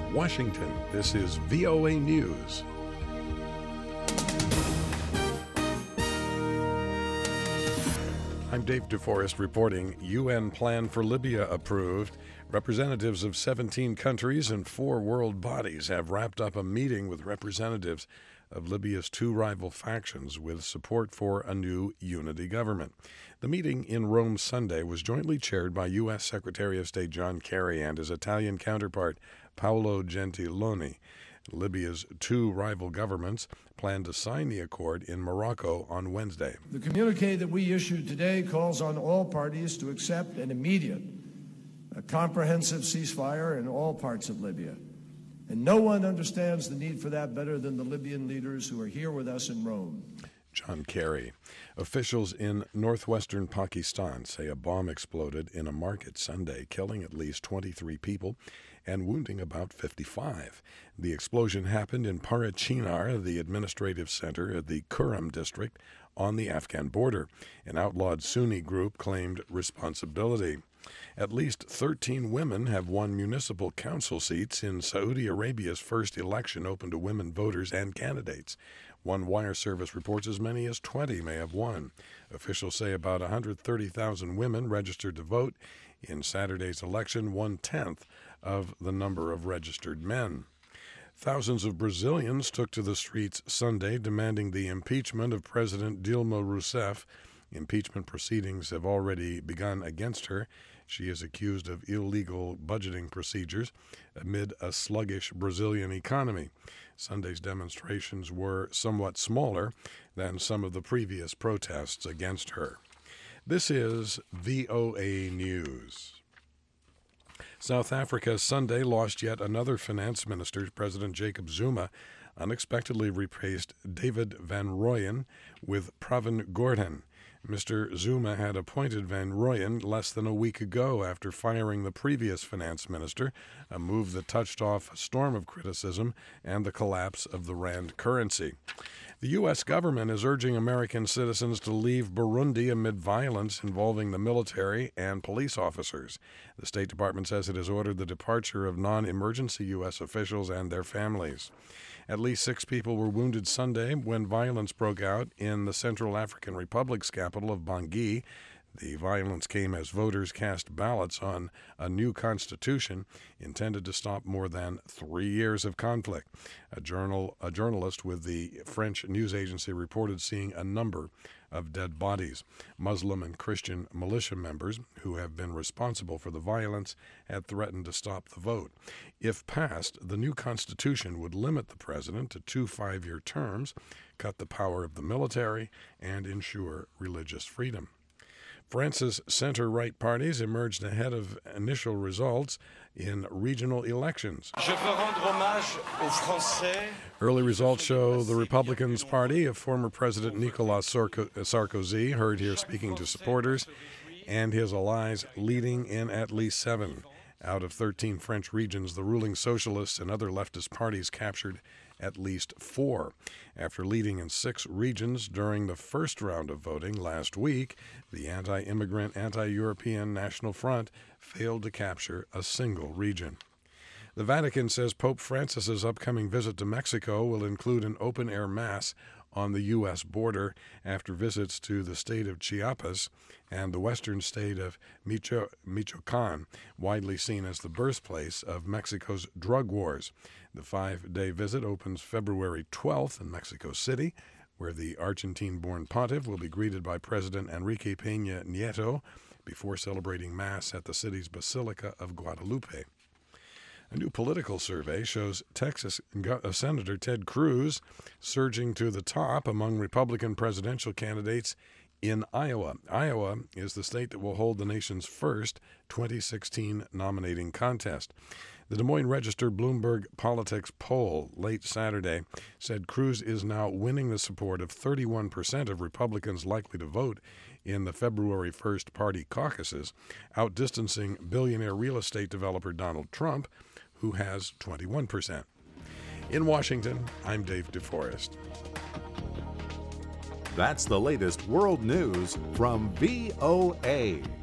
Washington, this is VOA News. I'm Dave DeForest reporting. UN plan for Libya approved. Representatives of 17 countries and 4 world bodies have wrapped up a meeting with representatives of Libya's 2 rival factions with support for a new unity government. The meeting in Rome Sunday was jointly chaired by U.S. Secretary of State John Kerry and his Italian counterpart Paolo Gentiloni. Libya's 2 rival governments plan to sign the accord in Morocco on Wednesday. The communique that we issued today calls on all parties to accept an immediate, a comprehensive ceasefire in all parts of Libya. And no one understands the need for that better than the Libyan leaders who are here with us in Rome. John Kerry. Officials in northwestern Pakistan say a bomb exploded in a market Sunday, killing at least 23 people and wounding about 55. The explosion happened in Parachinar, the administrative center of the Kurram district on the Afghan border. An outlawed Sunni group claimed responsibility. At least 13 women have won municipal council seats in Saudi Arabia's first election open to women voters and candidates. One wire service reports as many as 20 may have won. Officials say about 130,000 women registered to vote in Saturday's election, 1/10 of the number of registered men. Thousands of Brazilians took to the streets Sunday demanding the impeachment of President Dilma Rousseff. Impeachment proceedings have already begun against her. She is accused of illegal budgeting procedures amid a sluggish Brazilian economy. Sunday's demonstrations were somewhat smaller than some of the previous protests against her. This is VOA News. South Africa Sunday lost yet another finance minister. President Jacob Zuma unexpectedly replaced David Van Rooyen with Pravin Gordhan. Mr. Zuma had appointed Van Rooyen less than a week ago after firing the previous finance minister, a move that touched off a storm of criticism and the collapse of the rand currency. The U.S. government is urging American citizens to leave Burundi amid violence involving the military and police officers. The State Department says it has ordered the departure of non-emergency U.S. officials and their families. At least 6 people were wounded Sunday when violence broke out in the Central African Republic's capital of Bangui. The violence came as voters cast ballots on a new constitution intended to stop more than 3 years of conflict. A journalist with the French news agency reported seeing a number of dead bodies. Muslim and Christian militia members who have been responsible for the violence had threatened to stop the vote. If passed, the new constitution would limit the president to 2 5-year terms, cut the power of the military, and ensure religious freedom. France's center-right parties emerged ahead of initial results in regional elections. Early results show the Republicans' party of former President Nicolas Sarkozy, heard here speaking to supporters, and his allies leading in at least 7. Out of 13 French regions, the ruling socialists and other leftist parties captured at least 4. After leading in 6 regions during the first round of voting last week, the anti-immigrant, anti-European National Front failed to capture a single region. The Vatican says Pope Francis's upcoming visit to Mexico will include an open-air mass on the U.S. border after visits to the state of Chiapas and the western state of Michoacan, widely seen as the birthplace of Mexico's drug wars. The 5-day visit opens February 12th in Mexico City, where the Argentine-born pontiff will be greeted by President Enrique Peña Nieto before celebrating Mass at the city's Basilica of Guadalupe. A new political survey shows Texas Senator Ted Cruz surging to the top among Republican presidential candidates in Iowa. Iowa is the state that will hold the nation's first 2016 nominating contest. The Des Moines Register Bloomberg Politics poll late Saturday said Cruz is now winning the support of 31% of Republicans likely to vote in the February 1st party caucuses, outdistancing billionaire real estate developer Donald Trump, who has 21%. In Washington, I'm Dave DeForest. That's the latest world news from VOA.